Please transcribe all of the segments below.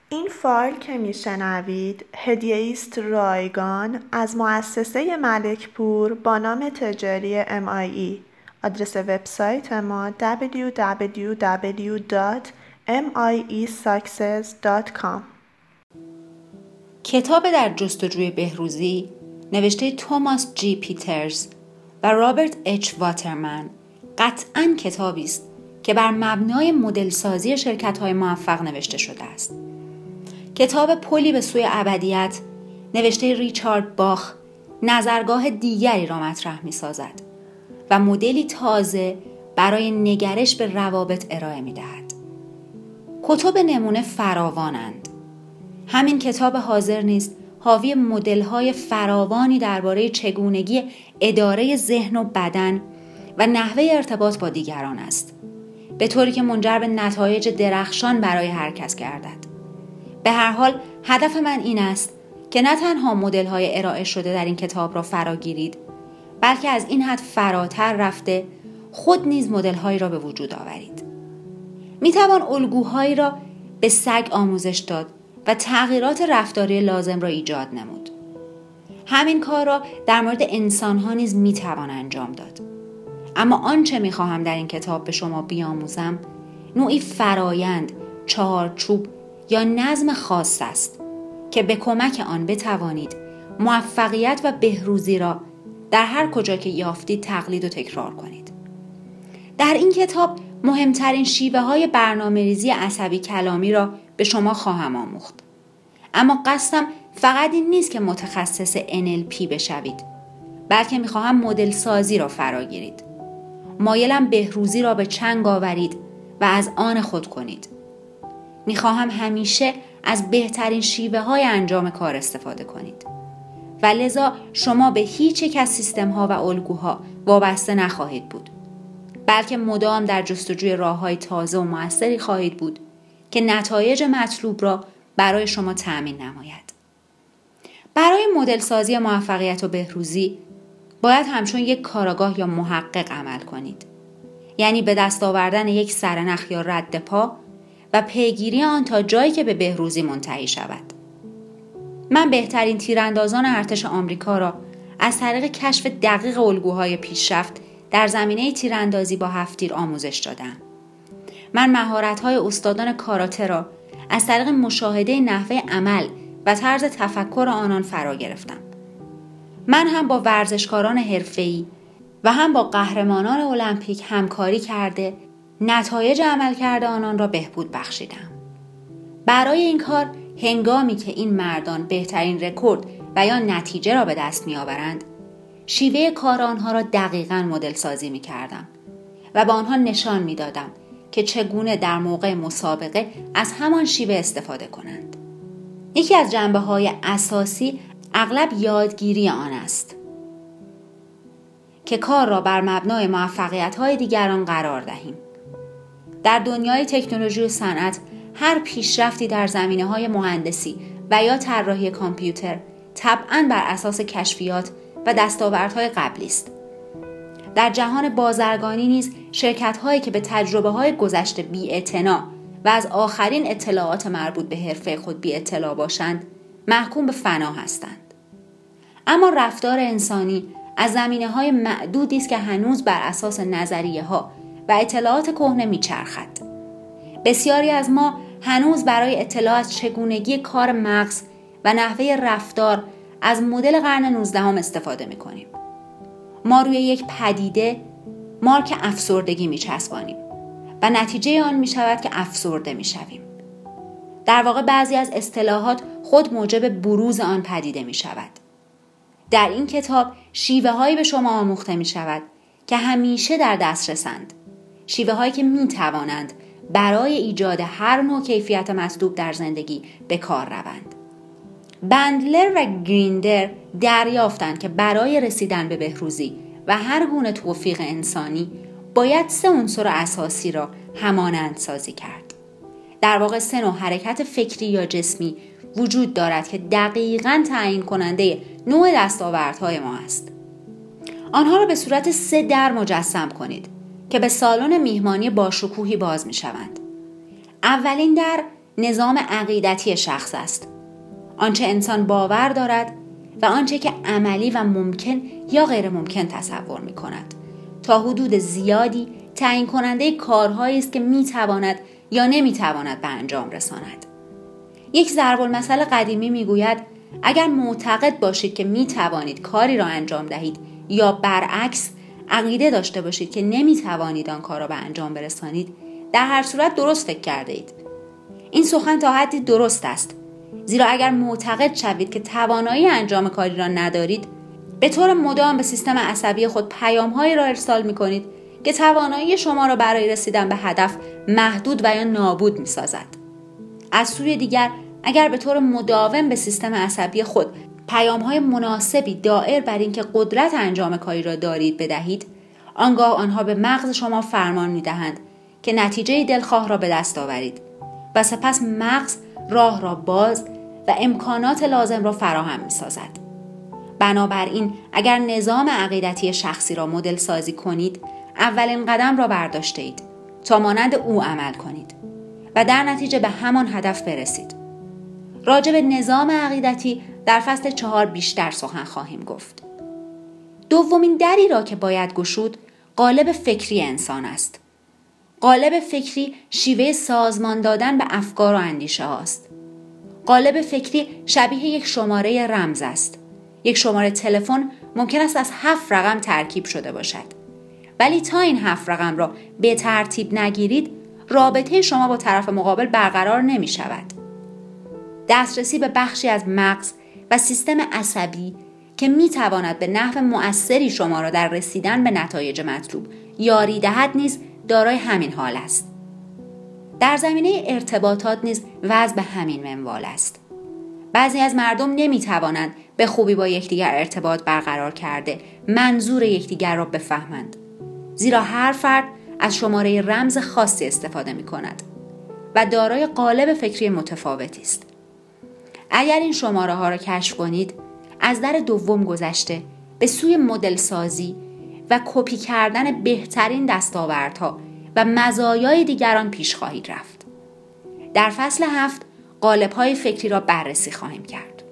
این فایل که میشنوید هدیه است رایگان از مؤسسه ملکپور با نام تجاری MIE. آدرس وبسایت ما www.miesuccess.com. کتاب در جستجوی بهروزی نوشته توماس جی پیترز و رابرت اچ واترمن قطعاً کتابی است که بر مبنای مدل سازی شرکت‌های موفق نوشته شده است. کتاب پلی به سوی ابدیت نوشته ریچارد باخ نظرگاه دیگری را مطرح می‌سازد و مدلی تازه برای نگرش به روابط ارائه می‌دهد. کتب نمونه فراوانند. همین کتاب حاضر نیز حاوی مدل‌های فراوانی درباره چگونگی اداره ذهن و بدن و نحوه ارتباط با دیگران است، به طوری که منجر به نتایج درخشان برای هر کس گردد. به هر حال هدف من این است که نه تنها مدل‌های ارائه شده در این کتاب را فراگیرید، بلکه از این حد فراتر رفته خود نیز مدل‌هایی را به وجود آورید. می‌توان الگوهایی را به سگ آموزش داد و تغییرات رفتاری لازم را ایجاد نمود. همین کار را در مورد انسان‌ها نیز می‌توان انجام داد. اما آنچه می‌خواهم در این کتاب به شما بیاموزم نوعی فرایند، چهارچوب یا نظم خاص است که به کمک آن بتوانید موفقیت و بهروزی را در هر کجا که یافتید تقلید و تکرار کنید. در این کتاب مهمترین شیوه‌های برنامه‌ریزی عصبی کلامی را به شما خواهم آموخت. اما قصدم فقط این نیست که متخصص NLP بشوید، بلکه می‌خواهم مدل سازی را فراگیرید. مایلم بهروزی را به چنگ آورید و از آن خود کنید. می‌خواهم همیشه از بهترین شیوه‌های انجام کار استفاده کنید و لذا شما به هیچ یک از سیستم‌ها و الگوها وابسته نخواهید بود، بلکه مدام در جستجوی راه‌های تازه و موثری خواهید بود که نتایج مطلوب را برای شما تأمین نماید. برای مدل سازی موفقیت و بهروزی باید همچون یک کارآگاه یا محقق عمل کنید، یعنی به دست آوردن یک سرنخ یا رد پا و پیگیری آن تا جایی که به بهروزی منتهی شود. من بهترین تیراندازان ارتش آمریکا را از طریق کشف دقیق الگوهای پیشرفت در زمینه تیراندازی با 7 تیر آموزش دادم. من مهارت‌های استادان کاراته را از طریق مشاهده نحوه عمل و طرز تفکر آنان فرا گرفتم. من هم با ورزشکاران حرفه‌ای و هم با قهرمانان المپیک همکاری کرده نتایج عملکرد آنان را بهبود بخشیدم. برای این کار هنگامی که این مردان بهترین رکورد و یا نتیجه را به دست می‌آورند، شیوه کار آنها را دقیقاً مدل سازی می‌کردم و به آنها نشان می‌دادم که چگونه در موقع مسابقه از همان شیوه استفاده کنند. یکی از جنبه‌های اساسی اغلب یادگیری آن است که کار را بر مبنای موفقیت‌های دیگران قرار دهیم. در دنیای تکنولوژی و صنعت هر پیشرفتی در زمینه‌های مهندسی و یا طراحی کامپیوتر طبعاً بر اساس کشفیات و دستاوردهای قبلی است. در جهان بازرگانی نیز شرکت‌هایی که به تجربه‌های گذشته بی‌اعتنا و از آخرین اطلاعات مربوط به حرفه خود بی‌اطلاع باشند، محکوم به فنا هستند. اما رفتار انسانی از زمینه‌های معدودی است که هنوز بر اساس نظریه‌ها و اطلاعات کهنه می‌چرخد. بسیاری از ما هنوز برای اطلاع از چگونگی کار مغز و نحوه رفتار از مدل قرن 19 استفاده می‌کنیم. ما روی یک پدیده مارک افسردگی می‌چسبانیم و نتیجه آن می‌شود که افسرده می‌شویم. در واقع بعضی از اصطلاحات خود موجب بروز آن پدیده می‌شود. در این کتاب شیوه‌هایی به شما آموخته می‌شود که همیشه در دسترسند، شیوه‌هایی که می‌توانند برای ایجاد هر نوع کیفیت مطلوب در زندگی به کار روند. بندلر و گریندر دریافتند که برای رسیدن به بهروزی و هر گونه توفیق انسانی باید 3 عنصر اساسی را همانند سازی کرد. در واقع 3 نوع حرکت فکری یا جسمی وجود دارد که دقیقاً تعیین کننده نوع دستاوردهای ما است. آنها را به صورت 3 در مجسم کنید که به سالن میهمانی باشکوهی باز می شوند. اولین در نظام عقیدتی شخص است. آنچه انسان باور دارد و آنچه که عملی و ممکن یا غیر ممکن تصور می کند. تا حدود زیادی تعیین کننده کارهایی است که می تواند یا نمی تواند به انجام رساند. یک ضرب المثل قدیمی می گوید اگر معتقد باشید که می توانید کاری را انجام دهید یا برعکس عقیده داشته باشید که نمی توانید آن کار را به انجام برسانید، در هر صورت درست فکر کرده اید. این سخن تا حدی درست است، زیرا اگر معتقد شوید که توانایی انجام کاری را ندارید، به طور مدام به سیستم عصبی خود پیام‌هایی را ارسال می‌کنید که توانایی شما را برای رسیدن به هدف محدود و یا نابود می‌سازد. از سوی دیگر اگر به طور مداوم به سیستم عصبی خود پیام‌های مناسبی دائر بر اینکه قدرت انجام کاری را دارید بدهید، آنگاه آنها به مغز شما فرمان می‌دهند که نتیجه دلخواه را به دست آورید و سپس مغز راه را باز و امکانات لازم را فراهم می‌سازد. بنابراین اگر نظام عقیدتی شخصی را مدل سازی کنید، اولین قدم را برداشته اید تا مانند او عمل کنید و در نتیجه به همان هدف برسید. راجع به نظام عقیدتی در فصل 4 بیشتر سخن خواهیم گفت. دومین دری را که باید گشود قالب فکری انسان است. قالب فکری شیوه سازمان دادن به افکار و اندیشه هاست. قالب فکری شبیه یک شماره رمز است. یک شماره تلفن ممکن است از 7 رقم ترکیب شده باشد. ولی تا این 7 رقم را به ترتیب نگیرید، رابطه شما با طرف مقابل برقرار نمی شود. دسترسی به بخشی از مغز و سیستم عصبی که می تواند به نحو مؤثری شما را در رسیدن به نتایج مطلوب یاری دهد نیز دارای همین حال است. در زمینه ارتباطات نیز وضع به همین منوال است. بعضی از مردم نمی توانند به خوبی با یکدیگر ارتباط برقرار کرده منظور یکدیگر را بفهمند، زیرا هر فرد از شماره رمز خاصی استفاده می کند و دارای قالب فکری متفاوتی است. اگر این شماره ها را کشف کنید، از در دوم گذشته به سوی مدل سازی و کپی کردن بهترین دستاوردها و مزایای دیگران پیش خواهید رفت. در فصل 7 قالب‌های فکری را بررسی خواهیم کرد.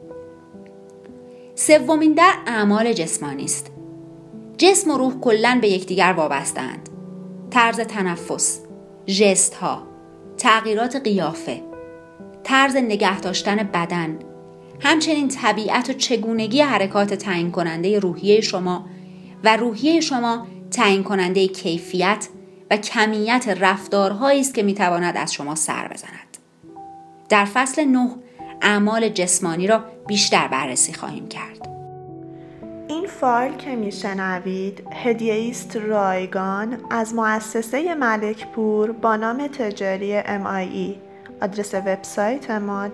سومین در اعمال جسمانی است. جسم و روح کلاً به یکدیگر وابسته‌اند. طرز تنفس، ژست‌ها، تغییرات قیافه، طرز نگه داشتن بدن، همچنین طبیعت و چگونگی حرکات تعیین کننده روحیه شما و روحیه شما تعیین کننده کیفیت و کمیت رفتارهایی است که میتواند از شما سر بزند. در فصل 9 اعمال جسمانی را بیشتر بررسی خواهیم کرد. این فایل که میشنوید هدیه است رایگان از مؤسسه ملکپور با نام تجاری MIE. آدرس وبسایت ما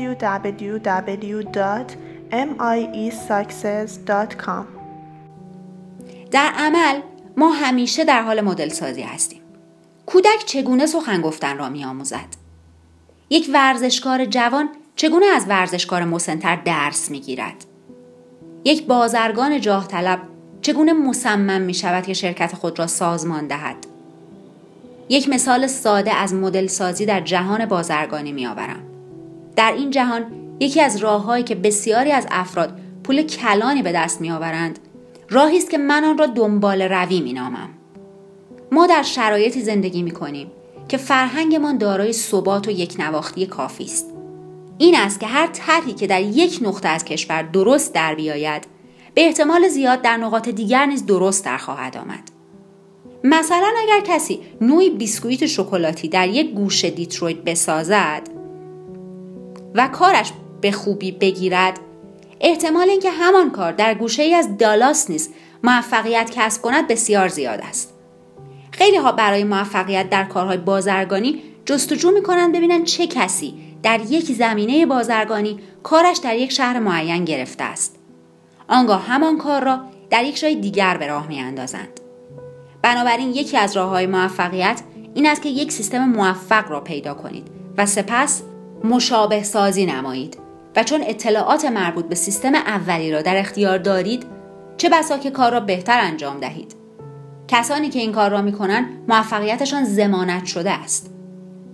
www.miesuccess.com. در عمل ما همیشه در حال مدل سازی هستیم. کودک چگونه سخن گفتن را می آموزد؟ یک ورزشکار جوان چگونه از ورزشکار مسن‌تر درس می گیرد؟ یک بازرگان جاه طلب چگونه مصمم می شود که شرکت خود را سازمان دهد؟ یک مثال ساده از مدل سازی در جهان بازرگانی می آورم. در این جهان یکی از راه‌هایی که بسیاری از افراد پول کلانی به دست می آورند، راهی است که من آن را دنبال روی می نامم. ما در شرایطی زندگی می کنیم که فرهنگمان دارای ثبات و یکنواختی کافی است. این است که هر طرحی که در یک نقطه از کشور درست در بیاید، به احتمال زیاد در نقاط دیگر نیز درست در خواهد آمد. مثلا اگر کسی نوعی بیسکویت شکلاتی در یک گوشه دیترویت بسازد و کارش به خوبی بگیرد، احتمال اینکه همان کار در گوشه‌ای از دالاس نیز موفقیت کسب کند بسیار زیاد است. خیلی ها برای موفقیت در کارهای بازرگانی جستجو می‌کنند ببینند چه کسی در یک زمینه بازرگانی کارش در یک شهر معین گرفته است. آنگاه همان کار را در یک جای دیگر به راه می‌اندازند. بنابراین یکی از راه‌های موفقیت این است که یک سیستم موفق را پیدا کنید و سپس مشابه سازی نمایید و چون اطلاعات مربوط به سیستم اولی را در اختیار دارید، چه بسا که کار را بهتر انجام دهید. کسانی که این کار را می‌کنند موفقیتشان ضمانت شده است.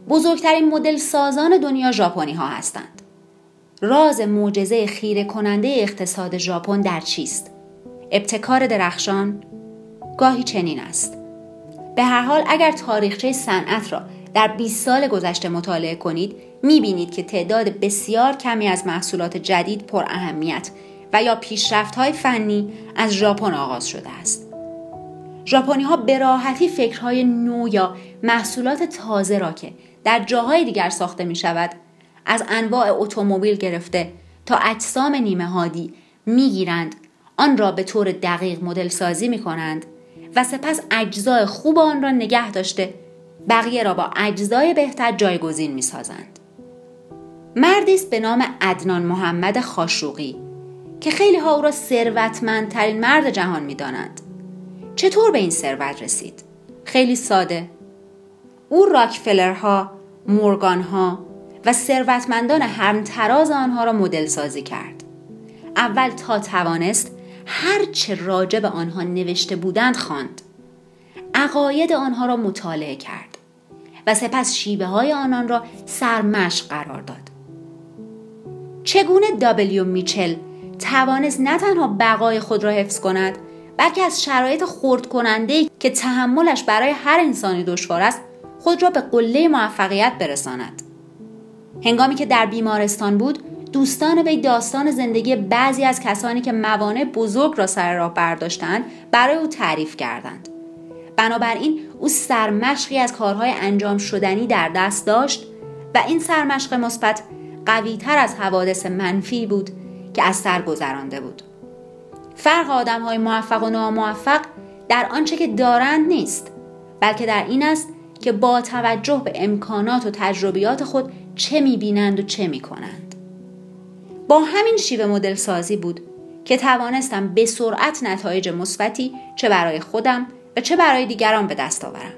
بزرگترین مدل سازان دنیا ژاپنی ها هستند. راز معجزه خیره کننده اقتصاد ژاپن در چیست؟ ابتکار درخشان؟ گاهی چنین است. به هر حال اگر تاریخچه صنعت را در 20 سال گذشته مطالعه کنید، می‌بینید که تعداد بسیار کمی از محصولات جدید پر اهمیت و یا پیشرفت‌های فنی از ژاپن آغاز شده است. ژاپنی‌ها به راحتی فکرهای نو یا محصولات تازه را که در جاهای دیگر ساخته می‌شود، از انواع اتومبیل گرفته تا اجسام نیمه هادی می‌گیرند، آن را به طور دقیق مدل سازی می‌کنند و سپس اجزای خوب آن را نگه داشته بقیه را با اجزای بهتر جایگزین می‌سازند. مردی است به نام عدنان محمد خاشقجی که خیلی ها او را ثروتمندترین مرد جهان می‌دانند. چطور به این ثروت رسید؟ خیلی ساده. او راکفلرها، مورگانها و ثروتمندان همتراز آنها را مدل سازی کرد. اول تا توانست هر چه راجع به آنها نوشته بودند خواند. عقاید آنها را مطالعه کرد و سپس شیوه های آنان را سرمشق قرار داد. چگونه دابلیو میچل توانست نه تنها بقای خود را حفظ کند، بلکه از شرایط خرد کننده‌ای که تحملش برای هر انسانی دشوار است خود را به قله موفقیت برساند. هنگامی که در بیمارستان بود، دوستان وی داستان زندگی بعضی از کسانی که موانع بزرگ را سر راه برداشتند برای او تعریف کردند. بنابراین او سرمشقی از کارهای انجام شدنی در دست داشت و این سرمشق مثبت قوی‌تر از حوادث منفی بود که از سر گذرانده بود. فرق آدم‌های موفق و ناموفق در آنچه که دارند نیست، بلکه در این است که با توجه به امکانات و تجربیات خود چه می‌بینند و چه می‌کنند. با همین شیوه مدل سازی بود که توانستم به سرعت نتایج مثبتی چه برای خودم و چه برای دیگران به دست آورم.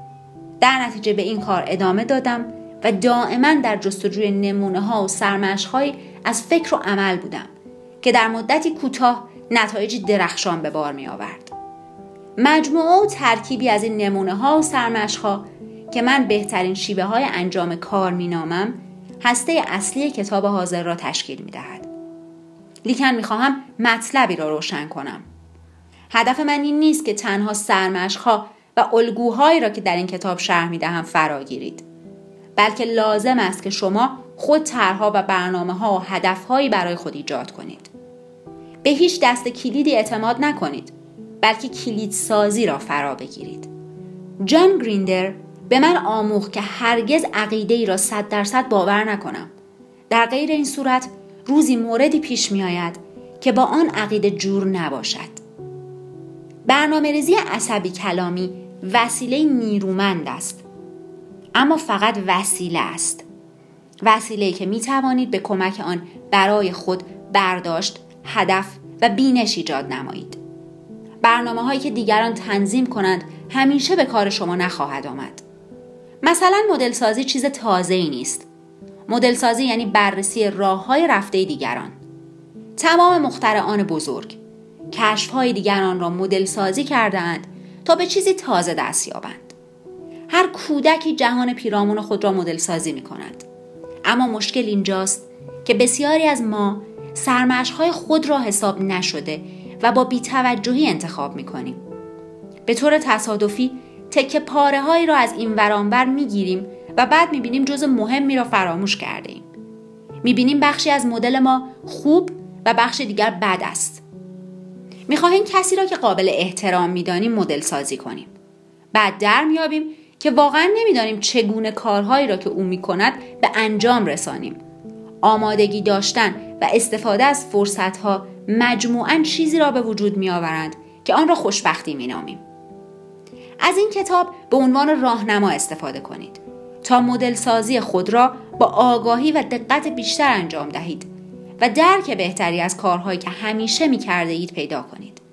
در نتیجه به این کار ادامه دادم و دائما در جستجوی نمونه‌ها و سرمشق‌هایی از فکر و عمل بودم که در مدتی کوتاه نتایجی درخشان به بار می آورد. مجموعه و ترکیبی از این نمونه‌ها و سرمشق‌ها که من بهترین شیوه‌های انجام کار می‌نامم، هسته اصلی کتاب حاضر را تشکیل می‌دهد. لیکن می‌خواهم مطلبی را روشن کنم. هدف من این نیست که تنها سرمشق‌ها و الگوهایی را که در این کتاب شرح می‌دهم فراگیرید، بلکه لازم است که شما خود طرح‌ها و برنامه‌ها و هدف‌هایی برای خود ایجاد کنید. به هیچ دست کلیدی اعتماد نکنید، بلکه کلید سازی را فرا بگیرید. جان گریندر به من آموخت که هرگز عقیده‌ای را 100% باور نکنم. در غیر این صورت روزی موردی پیش می آید که با آن عقیده جور نباشد. برنامه‌ریزی عصبی کلامی وسیله نیرومند است، اما فقط وسیله است. وسیله‌ای که می توانید به کمک آن برای خود برداشت، هدف و بینش ایجاد نمایید. برنامه‌هایی که دیگران تنظیم کنند همیشه به کار شما نخواهد آمد. مثلا مدل سازی چیز تازه‌ای نیست. مدل سازی یعنی بررسی راه‌های رفته دیگران. تمام مخترعان بزرگ کشف‌های دیگران را مدل سازی کرده‌اند تا به چیزی تازه دست یابند. هر کودکی جهان پیرامون خود را مدل سازی می‌کند. اما مشکل اینجاست که بسیاری از ما سرمشق‌های خود را حساب نشده و با بی‌توجهی انتخاب می‌کنیم. به طور تصادفی تکه پاره‌هایی را از این ور آن ور می‌گیریم و بعد می‌بینیم جزء مهمی را فراموش کرده‌ایم. می‌بینیم بخشی از مدل ما خوب و بخش دیگر بد است. می‌خواهیم کسی را که قابل احترام می‌دانیم مدل سازی کنیم. بعد در می‌یابیم که واقعاً نمی‌دانیم چگونه کارهایی را که او می‌کند به انجام رسانیم. آمادگی داشتن و استفاده از فرصت‌ها مجموعاً چیزی را به وجود می‌آورند که آن را خوشبختی می‌نامیم. از این کتاب به عنوان راهنما استفاده کنید تا مدل سازی خود را با آگاهی و دقت بیشتر انجام دهید و درک بهتری از کارهایی که همیشه می‌کرده اید پیدا کنید.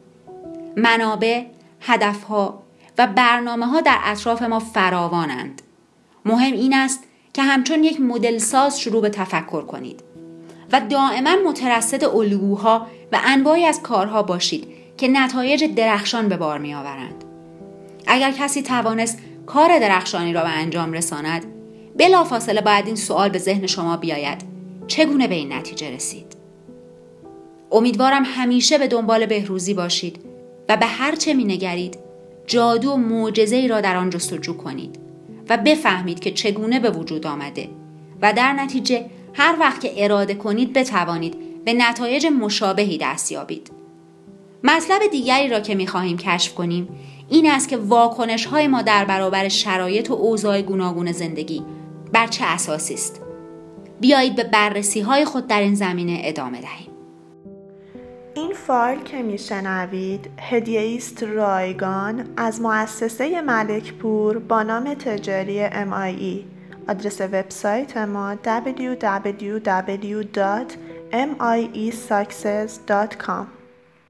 منابع، هدفها و برنامه‌ها در اطراف ما فراوانند. مهم این است که همچون یک مدل ساز شروع به تفکر کنید و دائما مترصد الگوها و انواعی از کارها باشید که نتایج درخشان به بار می‌آورند. اگر کسی توانست کار درخشانی را به انجام رساند، بلافاصله باید این سوال به ذهن شما بیاید: چگونه به این نتیجه رسید؟ امیدوارم همیشه به دنبال بهروزی باشید و به هر چه می‌نگرید جادو و معجزه‌ای را در آن جستجو کنید و بفهمید که چگونه به وجود آمده و در نتیجه هر وقت که اراده کنید بتوانید به نتایج مشابهی دست یابید. مطلب دیگری را که می‌خواهیم کشف کنیم این است که واکنش‌های ما در برابر شرایط و اوضاع گوناگون زندگی بر چه اساسی است. بیایید به بررسی‌های خود در این زمینه ادامه دهیم. این فایل که میشنوید هدیه است رایگان از مؤسسه ملک پور با نام تجاری MIE. آدرس وبسایت ما www.miesuccess.com